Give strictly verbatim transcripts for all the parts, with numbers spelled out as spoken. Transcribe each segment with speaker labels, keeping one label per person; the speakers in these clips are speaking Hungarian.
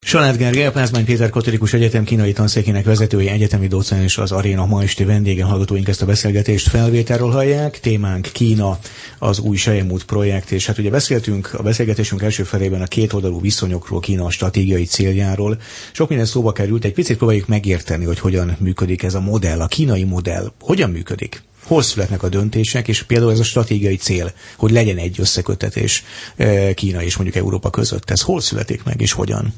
Speaker 1: Salát Gergely, a Pázmány Péter Katolikus Egyetem kínai tanszékének vezetője, egyetemi docens, az Aréna ma esti vendége. Hallgatóink ezt a beszélgetést felvételről hallják. Témánk Kína, az új Selyemút projekt, és hát ugye beszéltünk a beszélgetésünk első felében a kétoldalú viszonyokról, Kína stratégiai céljáról. Sok minden szóba került, egy picit próbáljuk megérteni, hogy hogyan működik ez a modell, a kínai modell. Hogyan működik? Hol születnek a döntések, és például ez a stratégiai cél, hogy legyen egy összeköttetés Kína és mondjuk Európa között. Ez hol születik meg, és hogyan?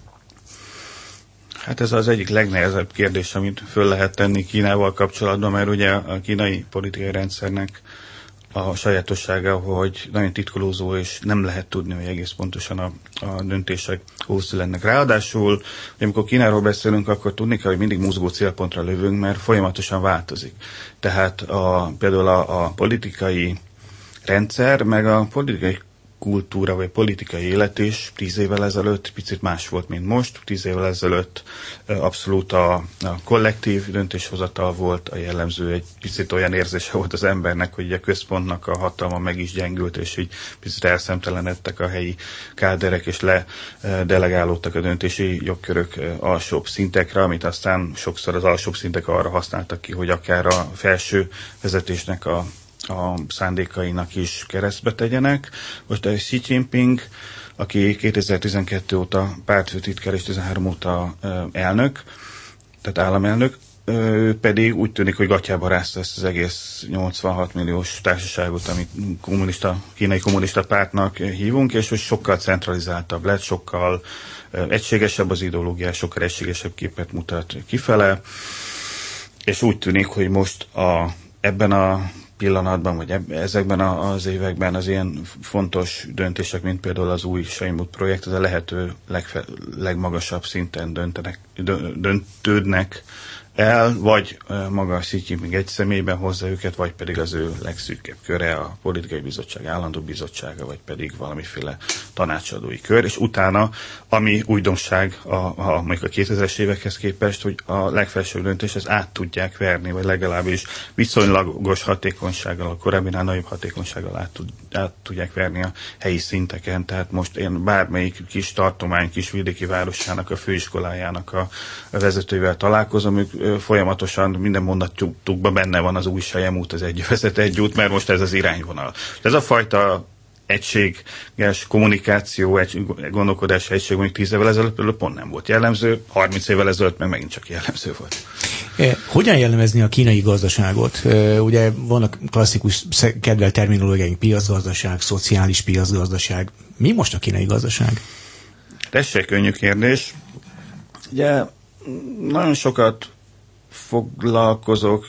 Speaker 2: Hát ez az egyik legnehezebb kérdés, amit föl lehet tenni Kínával kapcsolatban, mert ugye a kínai politikai rendszernek a sajátossága, hogy nagyon titkolózó, és nem lehet tudni, hogy egész pontosan a, a döntések hol születnek. Ráadásul, hogy amikor Kínáról beszélünk, akkor tudni kell, hogy mindig mozgó célpontra lövünk, mert folyamatosan változik. Tehát a, például a, a politikai rendszer, meg a politikai kultúra vagy politikai élet is tíz évvel ezelőtt picit más volt, mint most. Tíz évvel ezelőtt abszolút a, a kollektív döntéshozatal volt a jellemző, egy picit olyan érzése volt az embernek, hogy a központnak a hatalma meg is gyengült, és így picit elszemtelenedtek a helyi káderek, és ledelegálódtak a döntési jogkörök alsóbb szintekre, amit aztán sokszor az alsóbb szintek arra használtak ki, hogy akár a felső vezetésnek a a szándékainak is keresztbe tegyenek. Most a Xi Jinping, aki kétezer-tizenkettő óta pártfőtitkár és tizenhárom óta elnök, tehát államelnök, ő pedig úgy tűnik, hogy gatyába rázta ezt az egész nyolcvanhat milliós társaságot, amit kommunista, kínai kommunista pártnak hívunk, és hogy sokkal centralizáltabb lett, sokkal egységesebb az ideológia, sokkal egységesebb képet mutat kifele, és úgy tűnik, hogy most a, ebben a pillanatban, vagy ezekben az években az ilyen fontos döntések, mint például az új Selyemút projekt, az a lehető legfe, legmagasabb szinten döntenek, döntődnek el, vagy maga a Xi Jinping egy személyben hozza őket, vagy pedig az ő legszűkebb köre, a politikai bizottság állandó bizottsága, vagy pedig valamiféle tanácsadói kör, és utána, ami újdonság a, a, mondjuk a kétezres évekhez képest, hogy a legfelsőbb döntés, ezt át tudják verni, vagy legalábbis viszonylagos hatékonysággal, a korábbinál nagyobb hatékonysággal át, tud, át tudják verni a helyi szinteken. Tehát most én bármelyik kis tartomány, kis vidéki városának, a főiskolájának a vezetőivel találkozom, ők folyamatosan minden mondatukban benne van az új Selyemút, az egy vezet, egy út, mert most ez az irányvonal. Ez a fajta egységes kommunikáció, egy gondolkodás egység mondjuk tíz évvel ezelőtt pont nem volt jellemző, harminc évvel ezelőtt meg megint csak jellemző volt.
Speaker 1: Hogyan jellemezni a kínai gazdaságot? Ugye vannak klasszikus kedvelt terminológiáink, piacgazdaság, szociális piacgazdaság. Mi most a kínai gazdaság?
Speaker 2: Ez se könnyű kérdés. Ugye nagyon sokat foglalkozok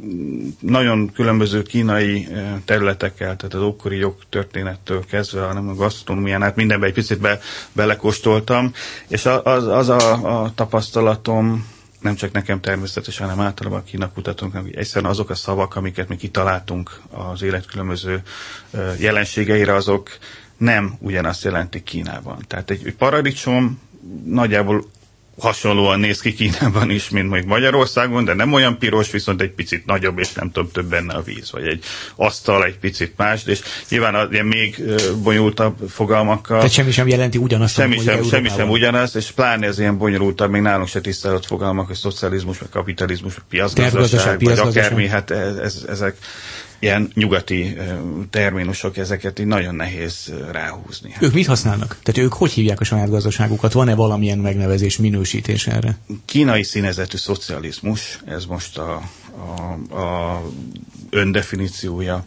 Speaker 2: nagyon különböző kínai területekkel, tehát az ókori jogtörténettől kezdve, hanem a gasztronómián át mindenbe egy picit be, belekóstoltam, és az, az a, a tapasztalatom, nem csak nekem természetesen, hanem általában a Kína kutatóknak, hogy egyszerűen azok a szavak, amiket mi kitaláltunk az élet különböző jelenségeire, azok nem ugyanazt jelentik Kínában. Tehát egy, egy paradicsom nagyjából hasonlóan néz ki Kínában is, mint mondjuk Magyarországon, de nem olyan piros, viszont egy picit nagyobb, és nem tudom, több benne a víz, vagy egy asztal egy picit más, és nyilván az ilyen még bonyolultabb fogalmakkal.
Speaker 1: Tehát semmi sem jelenti ugyanazt.
Speaker 2: Semmi sem, semmi sem ugyanazt, és pláne ez ilyen bonyolultabb, még nálunk se tisztelt fogalmak, hogy szocializmus, vagy kapitalizmus, vagy piacgazdaság, vagy akármi, hát ez, ez, ezek ilyen nyugati terminusok, ezeket így nagyon nehéz ráhúzni.
Speaker 1: Ők mit használnak? Tehát ők hogy hívják a saját gazdaságukat? Van-e valamilyen megnevezés, minősítés erre?
Speaker 2: Kínai színezetű szocializmus, ez most a, a, a öndefiníciója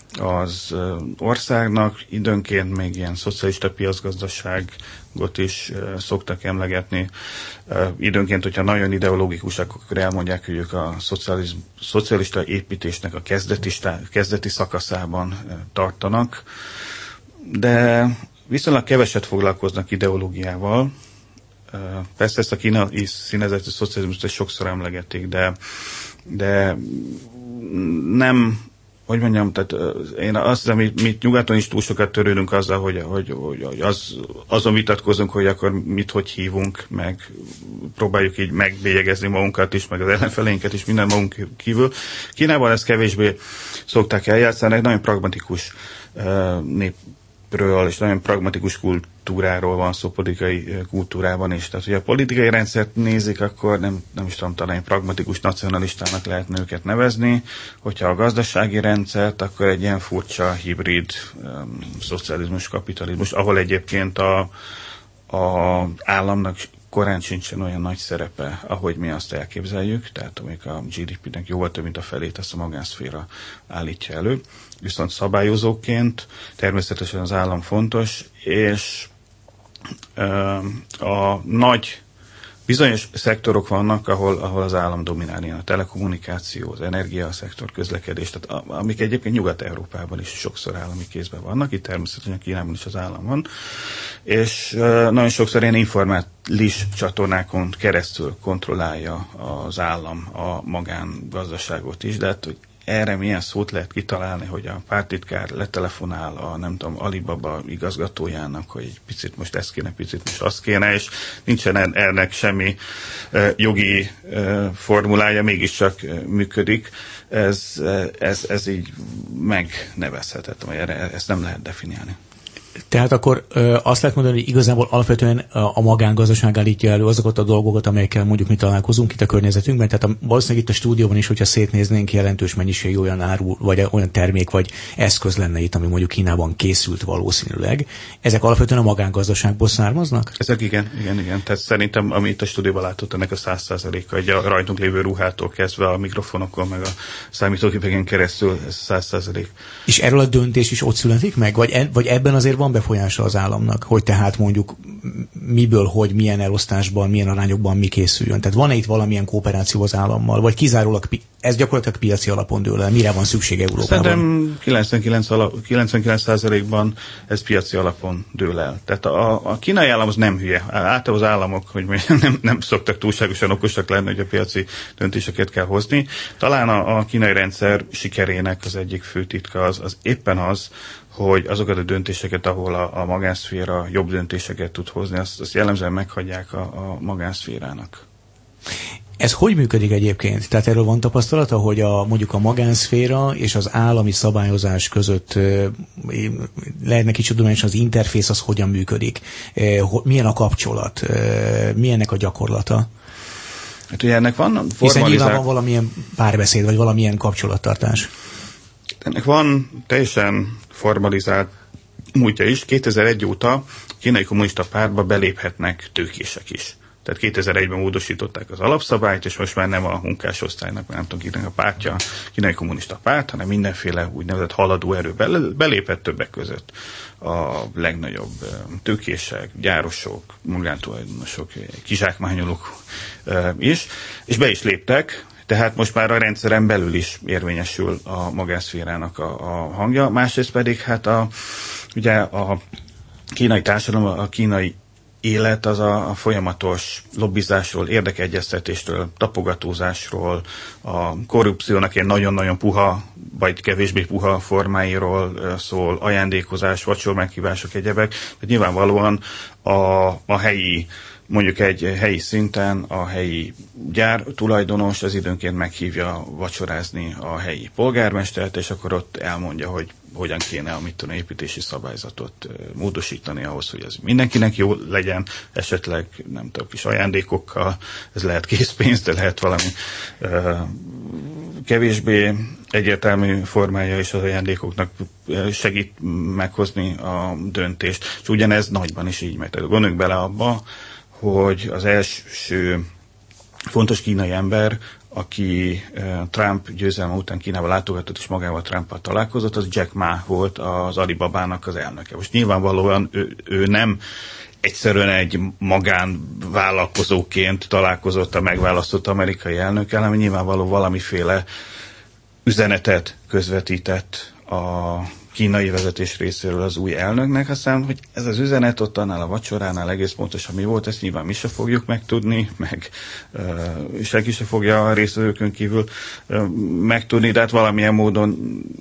Speaker 2: az országnak. Időnként még ilyen szocialista piacgazdaságot is szoktak emlegetni. Időnként, hogyha nagyon ideológikusak, akkor elmondják, hogy ők a szocialista építésnek a kezdeti, kezdeti szakaszában tartanak. De viszonylag keveset foglalkoznak ideológiával. Persze ezt a kínai színezetű szocializmust sokszor emlegetik, de, de nem... Hogy mondjam, tehát én azt hiszem, mi, mi nyugaton is túl sokat törődünk azzal, hogy, hogy, hogy az, azon vitatkozunk, hogy akkor mit, hogy hívunk, meg próbáljuk így megbélyegezni magunkat is, meg az ellenfelénket is, minden magunk kívül. Kínában ezt kevésbé szokták eljátszani, egy nagyon pragmatikus uh, nép ről és nagyon pragmatikus kultúráról van szó, politikai kultúrában is. Tehát, hogy a politikai rendszert nézik, akkor nem, nem is tudom, talán pragmatikus nacionalistának lehetne őket nevezni. Hogyha a gazdasági rendszert, akkor egy ilyen furcsa hibrid um, szocializmus, kapitalizmus, ahol egyébként a, a államnak korán sincsen olyan nagy szerepe, ahogy mi azt elképzeljük, tehát amik a gé dé pének jóval több, mint a felét, ezt a magánszféra állítja elő. Viszont szabályozóként természetesen az állam fontos, és ö, a nagy bizonyos szektorok vannak, ahol, ahol az állam dominálja, a telekommunikáció, az energiaszektor, közlekedés, tehát amik egyébként Nyugat-Európában is sokszor állami kézben vannak, itt természetesen Kínában is az állam van, és uh, nagyon sokszor ilyen informális csatornákon keresztül kontrollálja az állam a magángazdaságot is, de hát, hogy erre milyen szót lehet kitalálni, hogy a pártitkár letelefonál a, nem tudom, Alibaba igazgatójának, hogy egy picit most ezt kéne, picit most azt kéne, és nincsen ennek semmi uh, jogi uh, formulája, mégiscsak uh, működik. Ez, uh, ez, ez így megnevezhetetlen, vagy erre, ezt nem lehet definiálni.
Speaker 1: Tehát akkor ö, azt lehet mondani, hogy igazából alapvetően a, a magángazdaság állítja elő azokat a dolgokat, amelyekkel mondjuk mi találkozunk itt a környezetünkben. Tehát a, valószínűleg itt a stúdióban is, hogyha szétnéznénk, jelentős mennyiségű olyan áru, vagy olyan termék, vagy eszköz lenne itt, ami mondjuk Kínában készült valószínűleg. Ezek alapvetően a magángazdaságból származnak?
Speaker 2: Ezek igen, igen, igen. Tehát szerintem, ami itt a stúdióban látott, ennek a száz százaléka, egy a rajtunk lévő ruhától kezdve a mikrofonokon, meg a számítógépeken keresztül, ez száz százalék.
Speaker 1: És erről a döntés is ott születik meg? Vagy, e, vagy ebben azért van befolyása az államnak, hogy tehát mondjuk miből, hogy milyen elosztásban, milyen arányokban mi készüljön. Tehát van-e itt valamilyen kooperáció az állammal, vagy kizárólag ez gyakorlatilag piaci alapon dől el? Mire van szükség Európában?
Speaker 2: Szerintem kilencvenkilenc százalékban ez piaci alapon dől el. Tehát a, a kínai állam az nem hülye. Általában az államok, hogy nem, nem szoktak túlságosan okosak lenni, hogy a piaci döntéseket kell hozni. Talán a, a kínai rendszer sikerének az egyik fő titka az, az éppen az, hogy azokat a döntéseket, ahol a, a magánszféra jobb döntéseket tud hozni, azt, azt jellemzően meghagyják a, a magánszférának.
Speaker 1: Ez hogy működik egyébként? Tehát erről van tapasztalata, hogy a, mondjuk a magánszféra és az állami szabályozás között lehetne kicsit tudományos, az interfész az hogyan működik? Milyen a kapcsolat? Milyennek a gyakorlata?
Speaker 2: Hát ugye ennek van formalizált...
Speaker 1: Hiszen nyilván van valamilyen párbeszéd, vagy valamilyen kapcsolattartás.
Speaker 2: Ennek van teljesen formalizált múltja is. kétezer-egy óta a Kínai Kommunista Pártba beléphetnek tőkések is. Tehát kétezer-egyben módosították az alapszabályt, és most már nem a munkásosztálynak, nem tudom kinek a pártja, a Kínai Kommunista Párt, hanem mindenféle úgynevezett haladó erő belépett, többek között a legnagyobb tőkések, gyárosok, magántulajdonosok, kizsákmányolók is, és be is léptek. Tehát most már a rendszeren belül is érvényesül a magánszférának a, a hangja. Másrészt pedig hát a, ugye a kínai társadalom, a kínai élet az a, a folyamatos lobbizásról, érdekegyeztetésről, tapogatózásról, a korrupciónak ilyen nagyon-nagyon puha, vagy kevésbé puha formáiról szól, ajándékozás, vacsor meghívások, egyebek. Tehát nyilvánvalóan a, a helyi, mondjuk egy helyi szinten a helyi gyár tulajdonos az időnként meghívja vacsorázni a helyi polgármestert, és akkor ott elmondja, hogy hogyan kéne a mit tudom, építési szabályzatot módosítani ahhoz, hogy ez mindenkinek jó legyen, esetleg nem tudom, kis ajándékokkal, ez lehet készpénz, de lehet valami uh, kevésbé egyértelmű formája is az ajándékoknak segít meghozni a döntést, és ugyanez nagyban is így megy. Tehát gondoljunk bele abba, hogy az első fontos kínai ember, aki Trump győzelme után Kínába látogatott és magával Trumpal találkozott, az Jack Ma volt az Alibabának az elnöke. Most nyilvánvalóan ő, ő nem egyszerűen egy magánvállalkozóként találkozott a megválasztott amerikai elnökkel, hanem nyilvánvaló valamiféle üzenetet közvetített a kínai vezetés részéről az új elnöknek, aztán, hogy ez az üzenet ott annál a vacsoránál egész pontosan mi volt, ezt nyilván mi se fogjuk megtudni, meg uh, senki se fogja a részvevőkön kívül uh, megtudni, de hát valamilyen módon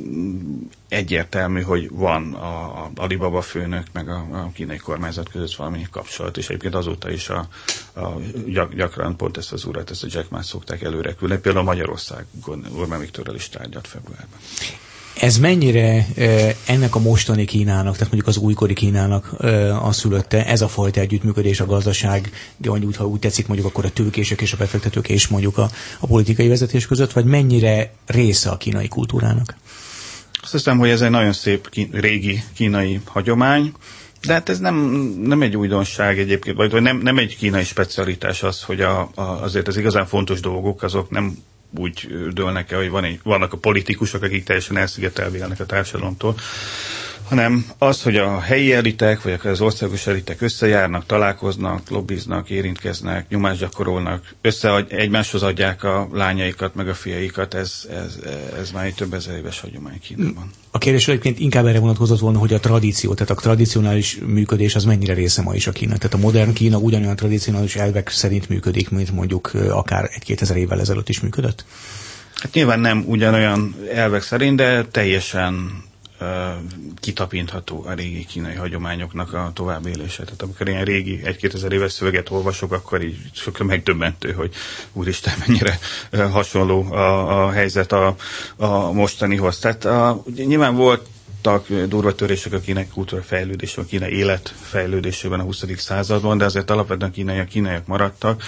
Speaker 2: egyértelmű, hogy van a, a Alibaba főnök, meg a, a kínai kormányzat között valami kapcsolat, és egyébként azóta is a, a, gyak, gyakran pont ezt az urat, ezt a Jack Ma szokták előre küldeni, például Magyarországon Orbán Viktorral is tárgyalt februárban.
Speaker 1: Ez mennyire ennek a mostani Kínának, tehát mondjuk az újkori Kínának a szülötte, ez a fajta együttműködés a gazdaság, úgy, ha úgy tetszik mondjuk akkor a tőkések és a befektetők és mondjuk a, a politikai vezetés között, vagy mennyire része a kínai kultúrának?
Speaker 2: Azt hiszem, hogy ez egy nagyon szép kín, régi kínai hagyomány, de hát ez nem, nem egy újdonság egyébként, vagy nem, nem egy kínai specialitás az, hogy a, a, azért az igazán fontos dolgok, azok nem úgy dőlnek el, hogy van egy, vannak a politikusok, akik teljesen elszigetelve élnek a társadalomtól, hanem az, hogy a helyi elitek, vagy az országos elitek összejárnak, találkoznak, lobbiznak, érintkeznek, nyomást gyakorolnak, össze egymáshoz adják a lányaikat, meg a fiaikat, ez, ez, ez már egy több ezer éves hagyomány Kínában.
Speaker 1: A kérdés egyébként inkább erre vonatkozott volna, hogy a tradíció, tehát a tradicionális működés az mennyire része ma is a Kína. Tehát a modern Kína ugyanolyan tradicionális elvek szerint működik, mint mondjuk akár egy-kétezer évvel ezelőtt is működött?
Speaker 2: Hát nyilván nem ugyanolyan elvek szerint, de teljesen uh, kitapintható a régi kínai hagyományoknak a továbbélése. Tehát amikor ilyen régi egy-kétezer éves szöveget olvasok, akkor így sokkal megdöbbentő, hogy úristen, mennyire uh, hasonló a, a helyzet a, a mostanihoz. Tehát a, ugye nyilván volt durva törések a kínai kultúra fejlődésében, a kínai élet fejlődésében a huszadik században, de azért alapvetően kínaiak kínaiak maradtak.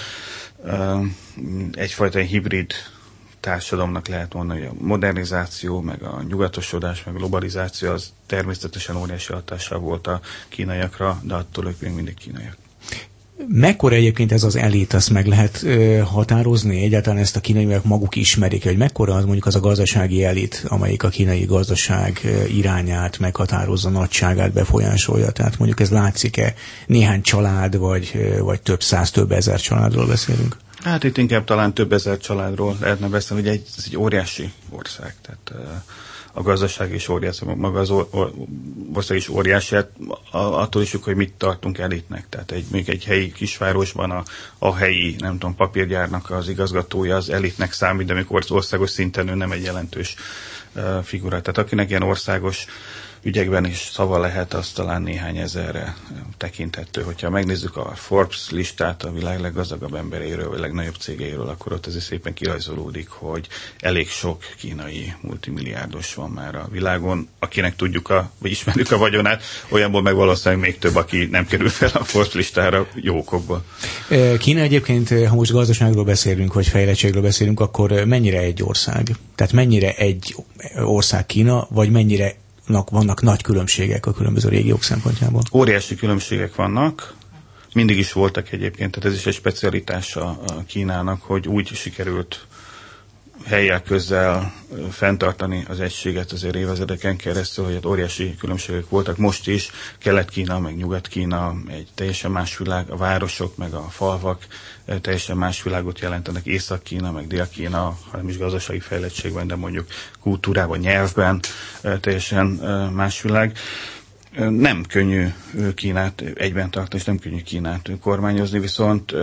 Speaker 2: Egyfajta hibrid társadalomnak lehet mondani, hogy a modernizáció, meg a nyugatosodás, meg a globalizáció az természetesen óriási hatással volt a kínaiakra, de attól ők még mindig kínaiak.
Speaker 1: Mekkora egyébként ez az elit, azt meg lehet ö, határozni? Egyáltalán ezt a kínaiak maguk ismerik, hogy mekkora az mondjuk az a gazdasági elit, amelyik a kínai gazdaság irányát meghatározza, nagyságát befolyásolja. Tehát mondjuk ez látszik-e? Néhány család, vagy, vagy több száz, több ezer családról beszélünk?
Speaker 2: Hát itt inkább talán több ezer családról lehetne beszélni, hogy egy, ez egy óriási ország, tehát a gazdaság is óriási, maga az ország is óriási, hát attól is, hogy mit tartunk elitnek. Tehát egy, még egy helyi kisvárosban a, a helyi, nem tudom, papírgyárnak az igazgatója az elitnek számít, de amikor országos szinten ő nem egy jelentős uh, figura. Tehát akinek ilyen országos ügyekben is szava lehet, az talán néhány ezerre tekinthető. Hogyha megnézzük a Forbes listát a világ leggazdagabb emberéről, vagy legnagyobb cégeiről, akkor ott azért szépen kirajzolódik, hogy elég sok kínai multimilliárdos van már a világon, akinek tudjuk, a, vagy ismerjük a vagyonát, olyanból meg valószínűleg még több, aki nem kerül fel a Forbes listára jó okokból. Kína
Speaker 1: egyébként, ha most gazdaságról beszélünk, vagy fejlettségről beszélünk, akkor mennyire egy ország? Tehát mennyire egy ország Kína, vagy mennyire vannak nagy különbségek a különböző régiók szempontjából?
Speaker 2: Óriási különbségek vannak, mindig is voltak egyébként, tehát ez is egy specialitása a Kínának, hogy úgy sikerült hellyel közel fenntartani az egységet azért évezredeken keresztül, hogy óriási különbségek voltak. Most is Kelet-Kína, meg Nyugat-Kína egy teljesen más világ, a városok, meg a falvak teljesen más világot jelentenek, Észak-Kína, meg Dél-Kína, hanem is gazdasági fejlettségben, de mondjuk kultúrában, nyelvben teljesen más világ. Nem könnyű Kínát egyben tartani, és nem könnyű Kínát kormányozni, viszont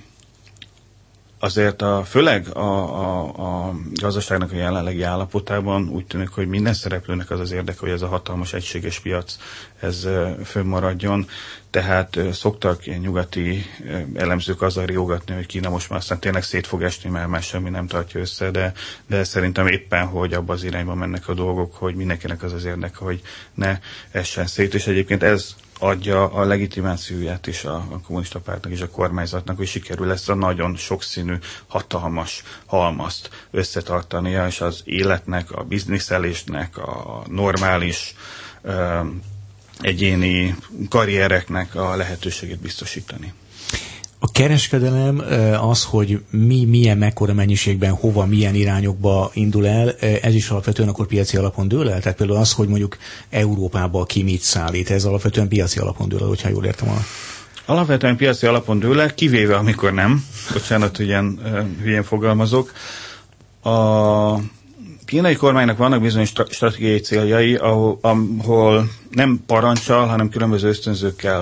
Speaker 2: azért a, főleg a, a, a gazdaságnak a jelenlegi állapotában úgy tűnik, hogy minden szereplőnek az az érdeke, hogy ez a hatalmas egységes piac ez fönnmaradjon. Tehát szoktak ilyen nyugati elemzők azzal riogatni, hogy Kína most már aztán tényleg szét fog esni, mert már semmi nem tartja össze, de, de szerintem éppen, hogy abba az irányba mennek a dolgok, hogy mindenkinek az az érdeke, hogy ne essen szét, és egyébként ez adja a legitimációját is a, a kommunista pártnak és a kormányzatnak, hogy sikerül ezt a nagyon sokszínű, hatalmas halmazt összetartania, és az életnek, a bizniszelésnek, a normális ö, egyéni karriereknek a lehetőségét biztosítani.
Speaker 1: A kereskedelem az, hogy mi milyen mekkora mennyiségben, hova, milyen irányokba indul el, ez is alapvetően akkor piaci alapon dől el? Tehát például az, hogy mondjuk Európába ki mit szállít, ez alapvetően piaci alapon dől el, hogyha jól értem volna.
Speaker 2: Alapvetően piaci alapon dől el, kivéve amikor nem. Bocsánat, hogy ilyen hülyén fogalmazok. A kínai kormánynak vannak bizonyos stratégiai céljai, ahol, ahol nem parancsal, hanem különböző ösztönzőkkel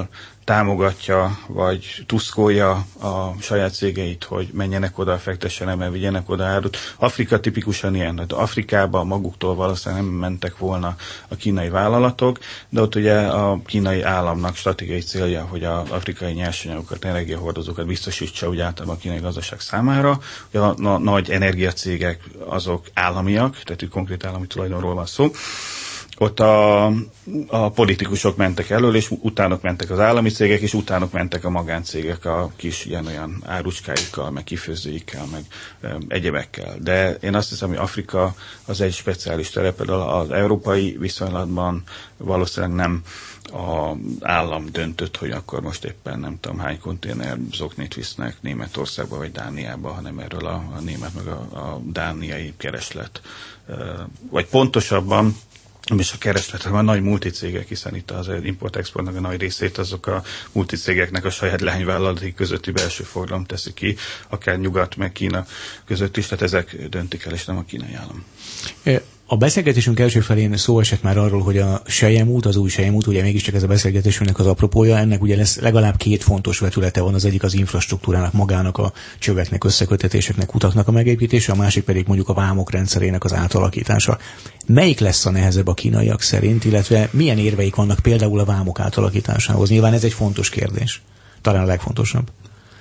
Speaker 2: támogatja, vagy tuszkolja a saját cégeit, hogy menjenek oda, fektessenek, mert vigyenek oda árut. Afrika tipikusan ilyen, de Afrikában maguktól valószínűleg nem mentek volna a kínai vállalatok, de ott ugye a kínai államnak stratégiai célja, hogy az afrikai nyersanyagokat, energiahordozókat biztosítsa úgy általában a kínai gazdaság számára. Ugye a, a nagy energiacégek azok államiak, tehát konkrét állami tulajdonról van szó. Ott a, a politikusok mentek elől, és utánok mentek az állami cégek, és utánok mentek a magáncégek a kis ilyen-olyan árucskáikkal, meg kifőzőikkel, meg e, egyebekkel. De én azt hiszem, hogy Afrika az egy speciális terep, például az európai viszonylatban valószínűleg nem az állam döntött, hogy akkor most éppen nem tudom hány konténer zoknit visznek Németországba vagy Dániába, hanem erről a, a német meg a, a dániai kereslet. E, vagy pontosabban, és a keresletre van nagy multicégek, hiszen itt az import-exportnak a nagy részét azok a multicégeknek a saját lányvállalati közötti belső forgalom teszi ki, akár Nyugat meg Kína között is, tehát ezek döntik el, és nem a kínai állam.
Speaker 1: A beszélgetésünk első felén szó esett már arról, hogy a selyemút, az új selyemút, ugye mégiscsak ez a beszélgetésünknek az apropója, ennek ugye lesz legalább két fontos vetülete van, az egyik az infrastruktúrának, magának a csöveknek, összekötetéseknek, utaknak a megépítése, a másik pedig mondjuk a vámok rendszerének az átalakítása. Melyik lesz a nehezebb a kínaiak szerint, illetve milyen érveik vannak például a vámok átalakításához? Nyilván ez egy fontos kérdés, talán a legfontosabb.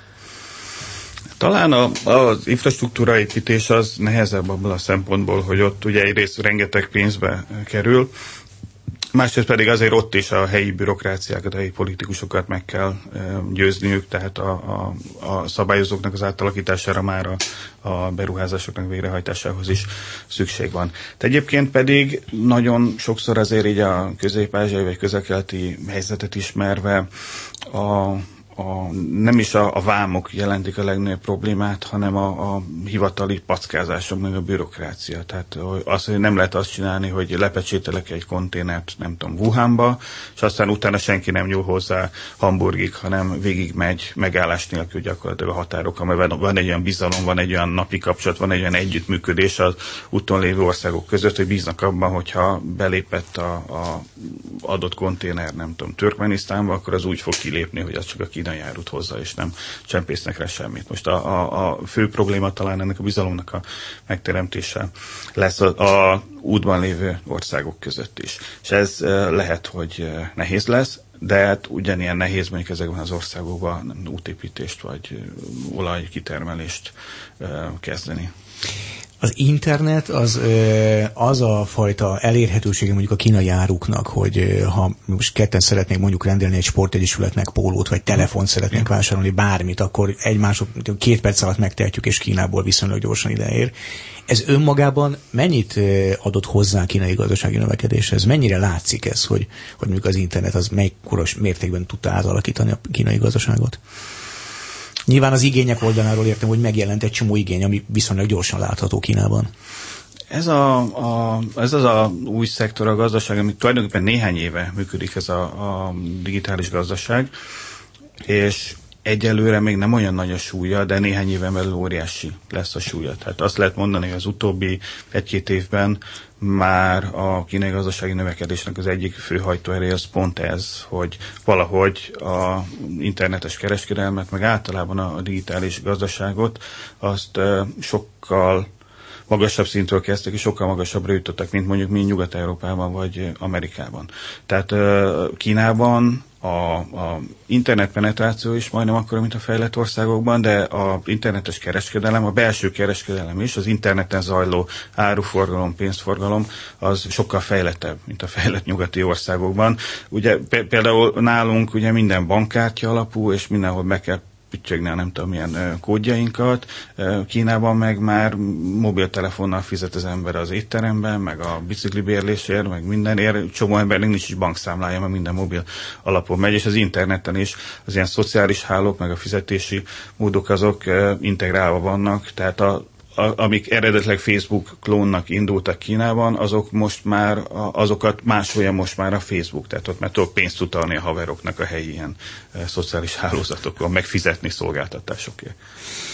Speaker 2: Talán a, az infrastruktúra építés az nehezebb abból a szempontból, hogy ott ugye egyrészt rengeteg pénzbe kerül, másrészt pedig azért ott is a helyi bürokráciákat, a helyi politikusokat meg kell e, győzniük, tehát a, a, a szabályozóknak az átalakítására már a, a beruházásoknak végrehajtásához is szükség van. De egyébként pedig nagyon sokszor azért így a közép-ázsiai vagy közel-keleti helyzetet ismerve a A, nem is a, a vámok jelentik a legnagyobb problémát, hanem a, a hivatali packázások, meg a bürokrácia. Tehát az, hogy nem lehet azt csinálni, hogy lepecsételek egy konténert, nem tudom, Wuhanba, és aztán utána senki nem nyúl hozzá Hamburgig, hanem végig megy megállás nélkül gyakorlatilag a határokon, mert van egy olyan bizalom, van egy olyan napi kapcsolat, van egy olyan együttműködés az úton lévő országok között, hogy bíznak abban, hogyha belépett a, a adott konténer, nem tudom, Türkmenisztánba, akkor az úgy fog kilépni, hogy az csak a kínai árut hozzá, és nem csempésznek rá semmit. Most a, a, a fő probléma talán ennek a bizalomnak a megteremtése lesz a, a útban lévő országok között is. És ez lehet, hogy nehéz lesz, de hát ugyanilyen nehéz mondjuk ezekben az országokban útépítést vagy olajkitermelést kezdeni.
Speaker 1: Az internet az, az a fajta elérhetősége mondjuk a kínai áruknak, hogy ha most ketten szeretnénk mondjuk rendelni egy sportegyesületnek pólót, vagy telefont szeretnénk vásárolni, bármit, akkor egy másod, két perc alatt megtehetjük, és Kínából viszonylag gyorsan ideér. Ez önmagában mennyit adott hozzá a kínai gazdasági növekedéshez? Mennyire látszik ez, hogy, hogy mondjuk az internet az melyikoros mértékben tudta átalakítani a kínai gazdaságot? Nyilván az igények oldaláról értem, hogy megjelent egy csomó igény, ami viszonylag gyorsan látható Kínában.
Speaker 2: Ez, a, a, ez az a új szektor a gazdaság, ami tulajdonképpen néhány éve működik, ez a, a digitális gazdaság, és egyelőre még nem olyan nagy a súlya, de néhány éven belül óriási lesz a súlya. Tehát azt lehet mondani, hogy az utóbbi egy-két évben már a kínai gazdasági növekedésnek az egyik fő hajtóereje az pont ez, hogy valahogy a internetes kereskedelmet, meg általában a digitális gazdaságot azt sokkal magasabb szintről kezdtek, és sokkal magasabbra jutottak, mint mondjuk mi Nyugat-Európában vagy Amerikában. Tehát Kínában a, a internet penetráció is majdnem akkora, mint a fejlett országokban, de a internetes kereskedelem, a belső kereskedelem is, az interneten zajló áruforgalom, pénzforgalom, az sokkal fejlettebb, mint a fejlett nyugati országokban. Ugye például nálunk ugye minden bankkártya alapú, és mindenhol be kell püttyögni a nem tudom milyen kódjainkat. Kínában meg már mobiltelefonnal fizet az ember az étteremben, meg a biciklibérlésért, meg mindenért. Csomó embernek nincs is bankszámlája, mert minden mobil alapon megy, és az interneten is az ilyen szociális hálók, meg a fizetési módok azok integrálva vannak, tehát a amik eredetileg Facebook klónnak indultak Kínában, azok most már, azokat másolja most már a Facebook, tehát ott már tudok pénzt utalni a haveroknak a helyi ilyen e, szociális hálózatokon, meg fizetni szolgáltatásokért.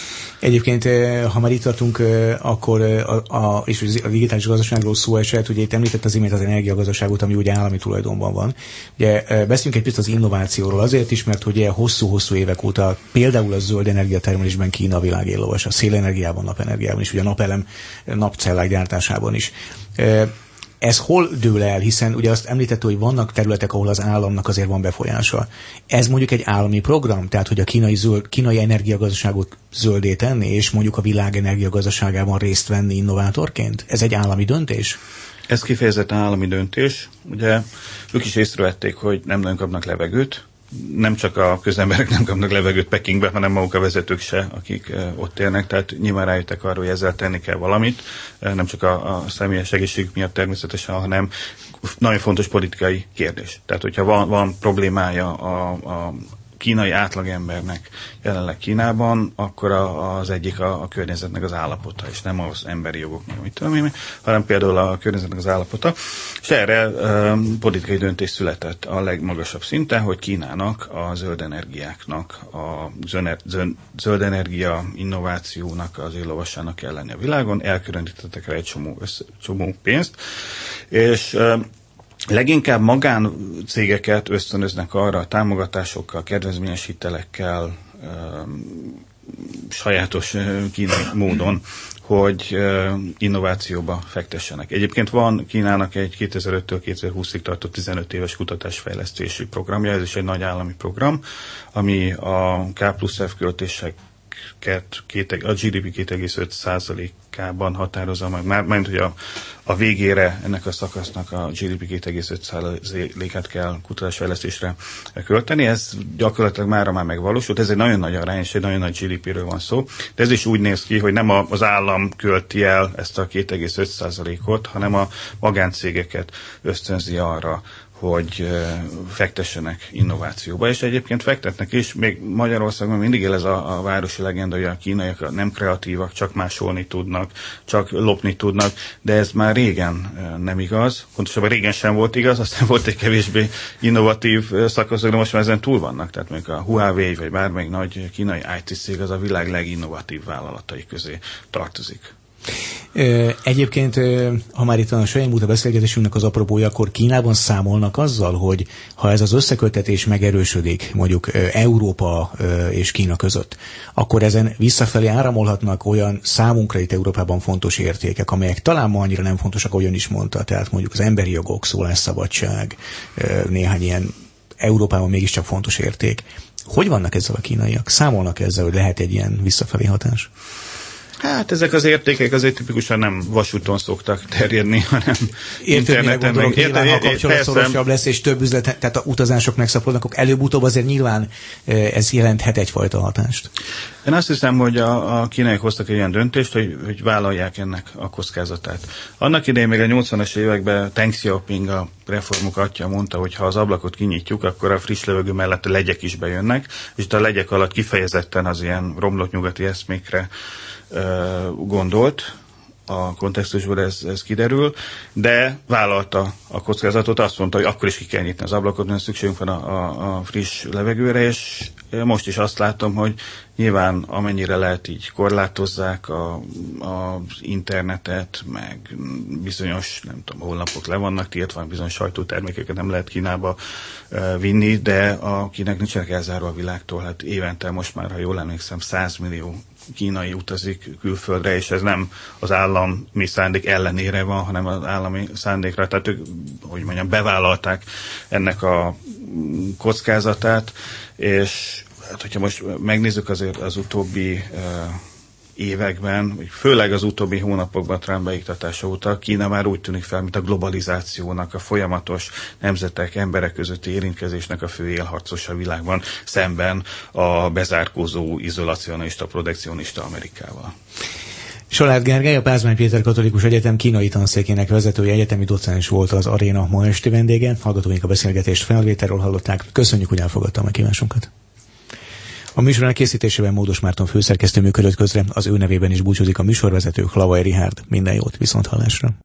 Speaker 1: Egyébként, ha már itt tartunk, akkor a, a, és a digitális gazdaságról szó esett, ugye itt említett az imént az energiagazdaságot, ami ugye állami tulajdonban van. Ugye beszéljünk egy picit az innovációról azért is, mert ugye hosszú-hosszú évek óta például a zöld energiatermelésben Kína a világ éllovasa, a szélenergiában, napenergiában is, ugye a napelem, napcellák gyártásában is. Ez hol dől el, hiszen ugye azt említette, hogy vannak területek, ahol az államnak azért van befolyása. Ez mondjuk egy állami program, tehát hogy a kínai, zöld, kínai energiagazdaságot zöldé tenni, és mondjuk a világ energiagazdaságában részt venni innovátorként? Ez egy állami döntés?
Speaker 2: Ez kifejezetten állami döntés. Ugye ők is észrevették, hogy nem nagyon kapnak levegőt. Nem csak a közemberek nem kapnak levegőt Pekingbe, hanem maguk a vezetők se, akik ott élnek, tehát nyilván rájöttek arra, hogy ezzel tenni kell valamit, nem csak a, a személyes egészségük miatt természetesen, hanem nagyon fontos politikai kérdés. Tehát, hogyha van, van problémája a, a kínai átlagembernek jelenleg Kínában, akkor a, az egyik a, a környezetnek az állapota, és nem az emberi jogok, meg mit tudom én, hanem például a környezetnek az állapota. És erre e, politikai döntés született a legmagasabb szinten, hogy Kínának a zöld energiáknak, a zöld, zöld energia innovációnak az éllovasának kell lenni a világon, elkülönítettek rá egy csomó, össze, csomó pénzt, és e, leginkább magáncégeket ösztönöznek arra a támogatásokkal, kedvezményes hitelekkel, sajátos kínai módon, hogy innovációba fektessenek. Egyébként van Kínának egy kétezer-öttől kétezer-húszig tartó tizenöt éves kutatásfejlesztési programja, ez is egy nagy állami program, ami a K plusz F költések a gé dé pé két egész öt százalékában határozza meg, már, mert hogy a, a végére ennek a szakasznak a gé dé pé két egész öt százalékát kell kutatásfejlesztésre költeni. Ez gyakorlatilag mára már megvalósult. Ez egy nagyon nagy arány, és egy nagyon nagy gé dé péről van szó. De ez is úgy néz ki, hogy nem a, az állam költi el ezt a két egész öt százalékot, hanem a magáncégeket ösztönzi arra, hogy fektessenek innovációba, és egyébként fektetnek is, még Magyarországon mindig él ez a, a városi legenda, hogy a kínaiak nem kreatívak, csak másolni tudnak, csak lopni tudnak, de ez már régen nem igaz, pontosabban régen sem volt igaz, aztán volt egy kevésbé innovatív szakaszok, de most már ezen túl vannak, tehát mondjuk a Huawei vagy bármelyik nagy kínai i té cég az a világ leginnovatív vállalatai közé tartozik.
Speaker 1: Egyébként, ha már itt van a saját múlt a beszélgetésünknek az apropója, akkor Kínában számolnak azzal, hogy ha ez az összeköttetés megerősödik, mondjuk Európa és Kína között, akkor ezen visszafelé áramolhatnak olyan számunkra itt Európában fontos értékek, amelyek talán ma annyira nem fontosak, ahogy ön is mondta, tehát mondjuk az emberi jogok, szólásszabadság, néhány ilyen Európában mégiscsak fontos érték. Hogy vannak ezzel a kínaiak? Számolnak ezzel, hogy lehet egy ilyen visszafelé hatás?
Speaker 2: Hát ezek az értékek azért tipikusan nem vasúton szoktak terjedni, hanem
Speaker 1: interneten. Gondolok, meg, nyilván, ha a kapcsolat szorosabb lesz, és több üzlet, tehát a utazások megszapolnak, akkor előbb-utóbb azért nyilván ez jelenthet egyfajta hatást.
Speaker 2: Én azt hiszem, hogy a, a kínaiak hoztak egy ilyen döntést, hogy, hogy vállalják ennek a kockázatát. Annak idején még a nyolcvanas években Deng Xiaoping, a reformok atya mondta, hogy ha az ablakot kinyitjuk, akkor a friss levegő mellett a legyek is bejönnek, és a legyek alatt kifejezetten az ilyen romlott nyugati eszmékre gondolt, a kontextusból ez, ez kiderül, de vállalta a kockázatot, azt mondta, hogy akkor is ki kell nyitni az ablakot, mert szükségünk van a, a, a friss levegőre, és most is azt látom, hogy nyilván amennyire lehet így korlátozzák a, az internetet, meg bizonyos, nem tudom, honlapok le vannak tiltva, bizonyos sajtótermékeket nem lehet Kínába uh, vinni, de akinek nincsenek elzárva a világtól, hát évente most már, ha jól emlékszem, száz millió kínai utazik külföldre, és ez nem az állami szándék ellenére van, hanem az állami szándékra. Tehát ők, hogy mondjam, bevállalták ennek a kockázatát, és hát, hogyha most megnézzük azért az utóbbi uh, években, vagy főleg az utóbbi hónapokban Trump beiktatása óta Kína már úgy tűnik fel, mint a globalizációnak, a folyamatos nemzetek, emberek közötti érintkezésnek a fő élharcosa a világban, szemben a bezárkózó, izolacionista, protekcionista Amerikával.
Speaker 1: Salád Gergely, a Pázmány Péter Katolikus Egyetem kínai tanszékének vezetője, egyetemi docens volt az Aréna ma esti vendége. Hallgatóink a beszélgetést felvételről hallották. Köszönjük, hogy elfogadta a meghívásunkat. A műsor elkészítésében Módos Márton főszerkesztő működött közre, az ő nevében is búcsúzik a műsorvezető, Lavai Richárd. Minden jót, viszonthallásra.